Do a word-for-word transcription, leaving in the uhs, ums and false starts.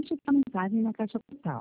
Deixa eu te dar uma mensagem na caixa postal.